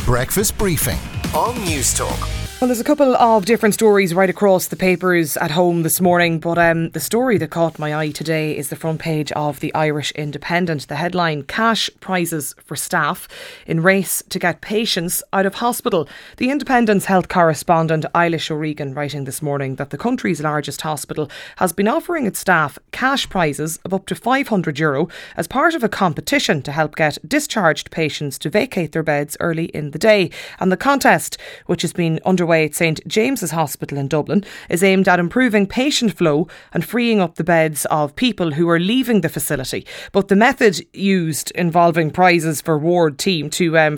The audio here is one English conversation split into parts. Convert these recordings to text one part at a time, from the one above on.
Breakfast Briefing on Newstalk. Well, there's a couple of different stories right across the papers at home this morning, but the story that caught my eye today is the front page of the Irish Independent. The headline, cash prizes for staff in race to get patients out of hospital. The Independent's health correspondent Eilish O'Regan writing this morning that the country's largest hospital has been offering its staff cash prizes of up to €500 as part of a competition to help get discharged patients to vacate their beds early in the day. And the contest, which has been underway at St James's Hospital in Dublin, is aimed at improving patient flow and freeing up the beds of people who are leaving the facility. But the method used, involving prizes for ward teams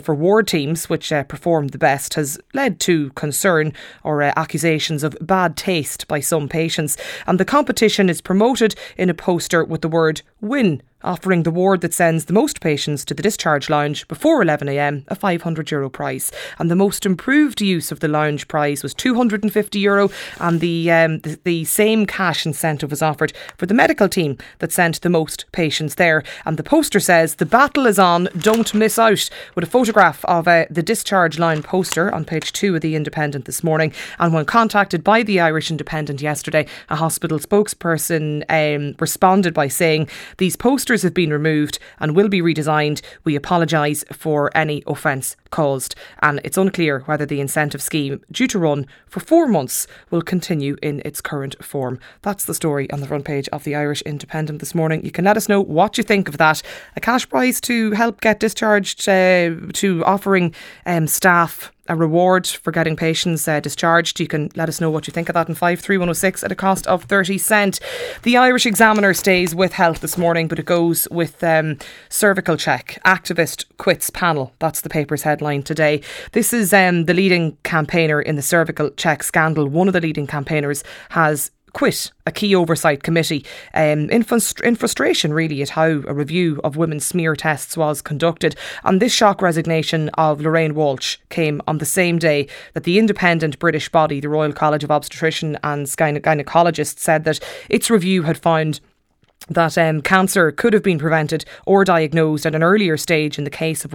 which performed the best, has led to concern or accusations of bad taste by some patients. And the competition is promoted in a poster with the word "win", offering the ward that sends the most patients to the discharge lounge before 11am a €500 prize. And the most improved use of the lounge prize was €250, and the same cash incentive was offered for the medical team that sent the most patients there. And the poster says, "The battle is on, don't miss out," with a photograph of the discharge line poster on page 2 of the Independent this morning. And when contacted by the Irish Independent yesterday, a hospital spokesperson responded by saying, "These posters have been removed and will be redesigned. We apologise for any offence caused." And it's unclear whether the incentive scheme, due to run for 4 months, will continue in its current form. That's the story on the front page of the Irish Independent this morning. You can let us know what you think of that. A cash prize to help get discharged, to offering staff a reward for getting patients discharged. You can let us know what you think of that in 53106 at a cost of 30 cents. The Irish Examiner stays with health this morning, but it goes with cervical check. Activist quits panel. That's the paper's headline today. This is the leading campaigner in the cervical check scandal. One of the leading campaigners has quit a key oversight committee in frustration really at how a review of women's smear tests was conducted. And this shock resignation of Lorraine Walsh came on the same day that the independent British body, the Royal College of Obstetricians and Gynecologists, said that its review had found that cancer could have been prevented or diagnosed at an earlier stage in the case of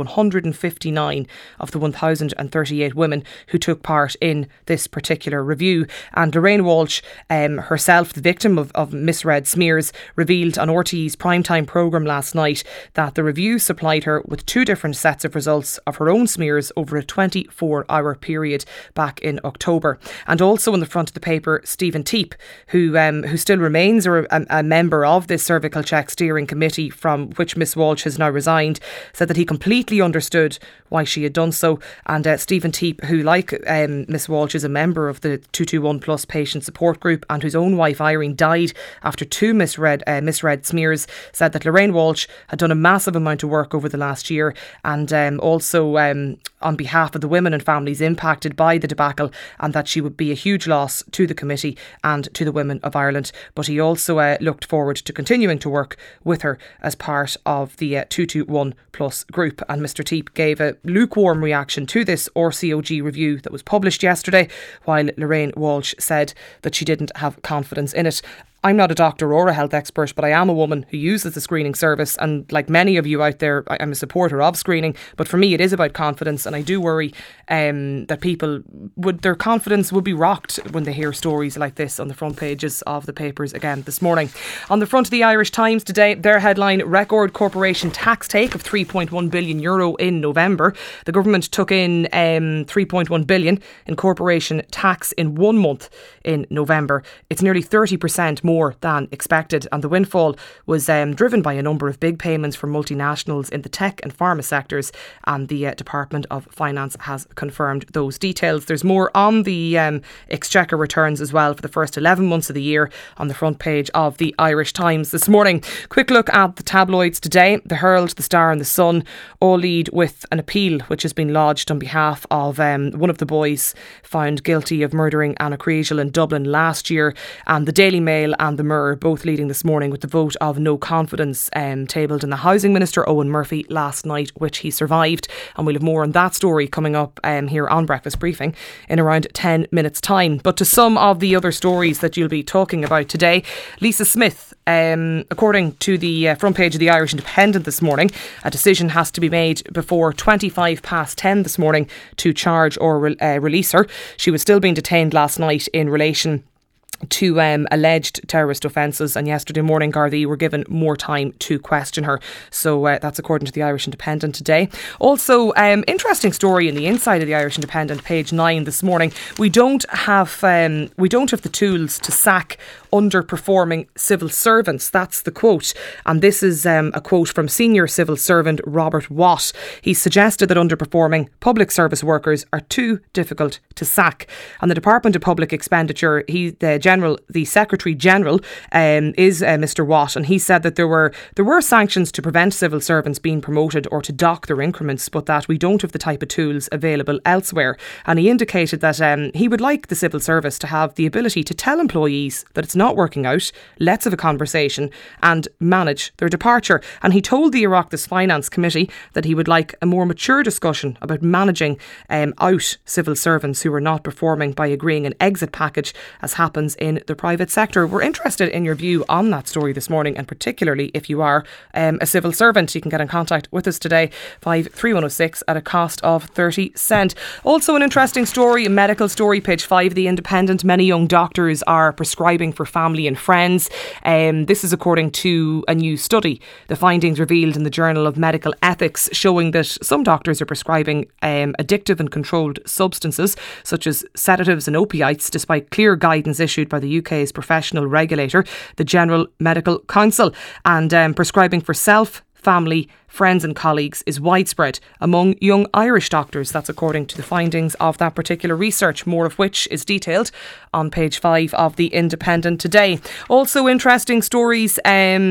159 of the 1,038 women who took part in this particular review. And Lorraine Walsh, herself the victim of misread smears, revealed on RTE's primetime programme last night that the review supplied her with 2 different sets of results of her own smears over a 24-hour period back in October. And also on the front of the paper, Stephen Teep, who still remains a member of this cervical check steering committee, from which Miss Walsh has now resigned, said that he completely understood why she had done so. And Stephen Teep, who like Miss Walsh is a member of the 221 Plus patient support group and whose own wife Irene died after 2 misread smears, said that Lorraine Walsh had done a massive amount of work over the last year, and also on behalf of the women and families impacted by the debacle, and that she would be a huge loss to the committee and to the women of Ireland. But he also looked forward to continuing to work with her as part of the 221 Plus group. And Mr Teep gave a lukewarm reaction to this RCOG review that was published yesterday, while Lorraine Walsh said that she didn't have confidence in it. I'm not a doctor or a health expert, but I am a woman who uses the screening service, and like many of you out there, I'm a supporter of screening. But for me, it is about confidence, and I do worry that people their confidence would be rocked when they hear stories like this on the front pages of the papers again this morning. On the front of the Irish Times today, their headline: record corporation tax take of €3.1 billion in November. The government took in €3.1 billion in corporation tax in 1 month in November. It's nearly 30% more than expected, and the windfall was driven by a number of big payments from multinationals in the tech and pharma sectors, and the Department of Finance has confirmed those details. There's more on the Exchequer returns as well for the first 11 months of the year on the front page of the Irish Times this morning. Quick look at the tabloids today. The Herald, the Star and the Sun all lead with an appeal which has been lodged on behalf of one of the boys found guilty of murdering Anna Creasel in Dublin last year, and the Daily Mail and the Mirror both leading this morning with the vote of no confidence tabled in the Housing Minister Owen Murphy last night, which he survived. And we'll have more on that story coming up here on Breakfast Briefing in around 10 minutes time. But to some of the other stories that you'll be talking about today, Lisa Smith, according to the front page of the Irish Independent this morning, a decision has to be made before 25 past 10 this morning to charge or release her. She was still being detained last night in relation to alleged terrorist offences, and yesterday morning Gardaí were given more time to question her. So that's according to the Irish Independent today. Also, interesting story in the inside of the Irish Independent, page 9 this morning. We don't have the tools to sack underperforming civil servants. That's the quote, and this is a quote from senior civil servant Robert Watt. He suggested that underperforming public service workers are too difficult to sack, and the Department of Public Expenditure, the Secretary General is Mr. Watt, and he said that there were sanctions to prevent civil servants being promoted or to dock their increments, but that we don't have the type of tools available elsewhere. And he indicated that he would like the civil service to have the ability to tell employees that it's not working out, let's have a conversation and manage their departure. And he told the Oireachtas Finance Committee that he would like a more mature discussion about managing out civil servants who are not performing by agreeing an exit package, as happens in the private sector. We're interested in your view on that story this morning, and particularly if you are a civil servant. You can get in contact with us today, 53106, at a cost of 30 cents. Also an interesting story, a medical story, page 5 of the Independent. Many young doctors are prescribing for family and friends. This is according to a new study. The findings revealed in the Journal of Medical Ethics showing that some doctors are prescribing addictive and controlled substances such as sedatives and opiates, despite clear guidance issued by the UK's professional regulator, the General Medical Council. And prescribing for self, family, friends and colleagues is widespread among young Irish doctors. That's according to the findings of that particular research, more of which is detailed on page 5 of the Independent today. Also interesting stories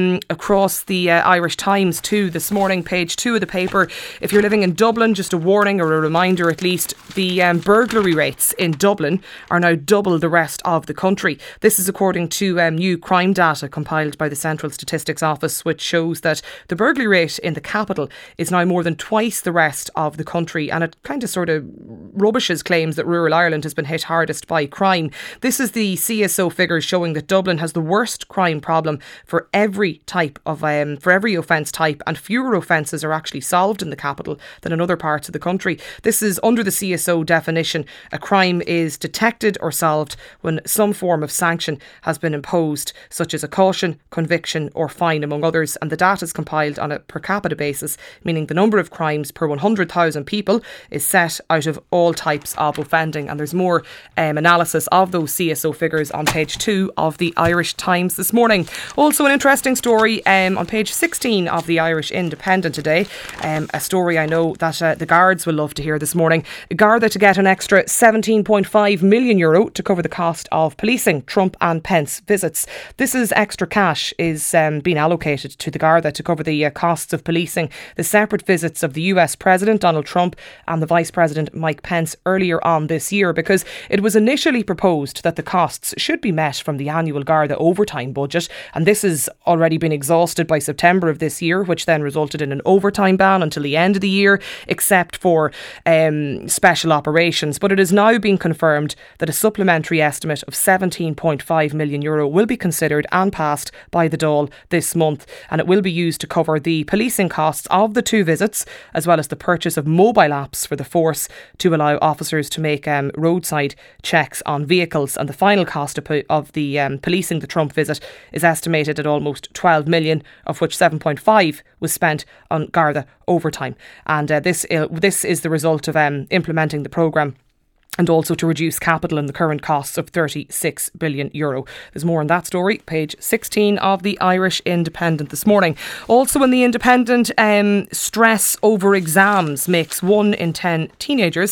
across the Irish Times too this morning, page 2 of the paper. If you're living in Dublin, just a warning or a reminder at least, the burglary rates in Dublin are now double the rest of the country. This is according to new crime data compiled by the Central Statistics Office, which shows that the burglary rate in the capital is now more than twice the rest of the country, and it kind of sort of rubbishes claims that rural Ireland has been hit hardest by crime. This is the CSO figures showing that Dublin has the worst crime problem for every type of for every offence type, and fewer offences are actually solved in the capital than in other parts of the country. This is under the CSO definition. A crime is detected or solved when some form of sanction has been imposed, such as a caution, conviction or fine, among others, and the data is compiled on a per capita basis, meaning the number of crimes per 100,000 people is set out of all types of offending. And there's more analysis of those CSO figures on page 2 of the Irish Times this morning. Also an interesting story on page 16 of the Irish Independent today, a story I know that the Guards will love to hear this morning. Garda to get an extra €17.5 million to cover the cost of policing Trump and Pence visits. This is extra cash is being allocated to the Garda to cover the costs of policing the separate visits of the US President Donald Trump and the Vice President Mike Pence earlier on this year, because it was initially proposed that the costs should be met from the annual Garda overtime budget, and this has already been exhausted by September of this year, which then resulted in an overtime ban until the end of the year, except for special operations. But it is now being confirmed that a supplementary estimate of €17.5 million will be considered and passed by the Dáil this month, and it will be used to cover the policing costs of the two visits, as well as the purchase of mobile apps for the force to allow officers to make roadside checks on vehicles. And the final cost of the policing the Trump visit is estimated at almost 12 million, of which 7.5 was spent on Garda overtime. And this is the result of implementing the programme, and also to reduce capital and the current costs of €36 billion. There's more on that story, page 16 of the Irish Independent this morning. Also in the Independent, stress over exams makes 1 in 10 teenagers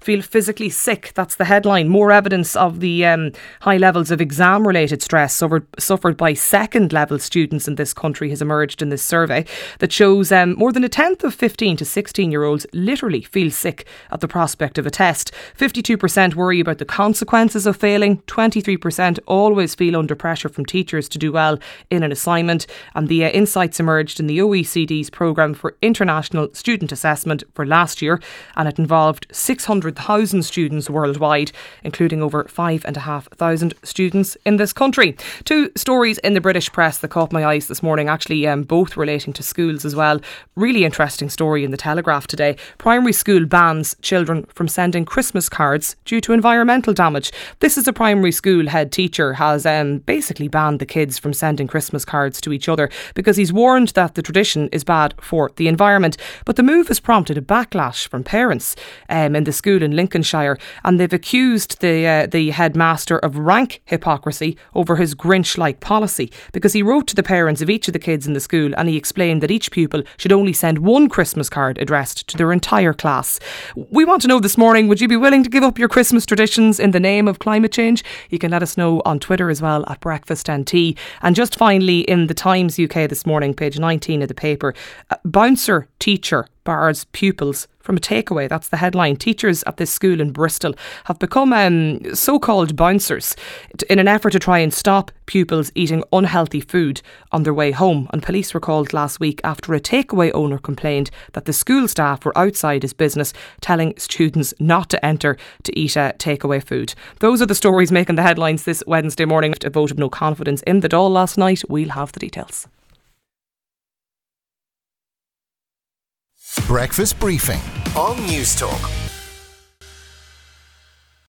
feel physically sick. That's the headline. More evidence of the high levels of exam-related stress suffered by second-level students in this country has emerged in this survey that shows more than a tenth of 15 to 16-year-olds literally feel sick at the prospect of a test. 52% worry about the consequences of failing. 23% always feel under pressure from teachers to do well in an assignment. And the insights emerged in the OECD's programme for international student assessment for last year, and it involved 600,000 students worldwide, including over 5,500 students in this country. Two stories in the British press that caught my eyes this morning, actually both relating to schools as well. Really interesting story in the Telegraph today. Primary school bans children from sending Christmas cards due to environmental damage. This is a primary school head teacher has basically banned the kids from sending Christmas cards to each other because he's warned that the tradition is bad for the environment. But the move has prompted a backlash from parents in the school in Lincolnshire, and they've accused the headmaster of rank hypocrisy over his Grinch-like policy, because he wrote to the parents of each of the kids in the school and he explained that each pupil should only send one Christmas card addressed to their entire class. We want to know this morning, would you be willing to give up your Christmas traditions in the name of climate change? You can let us know on Twitter as well at Breakfast and Tea. And just finally, in the Times UK this morning, page 19 of the paper, bouncer teacher bars pupils from a takeaway. That's the headline. Teachers at this school in Bristol have become so-called bouncers in an effort to try and stop pupils eating unhealthy food on their way home. And police were called last week after a takeaway owner complained that the school staff were outside his business telling students not to enter to eat takeaway food. Those are the stories making the headlines this Wednesday morning. A vote of no confidence in the Dáil last night. We'll have the details. Breakfast briefing on News Talk.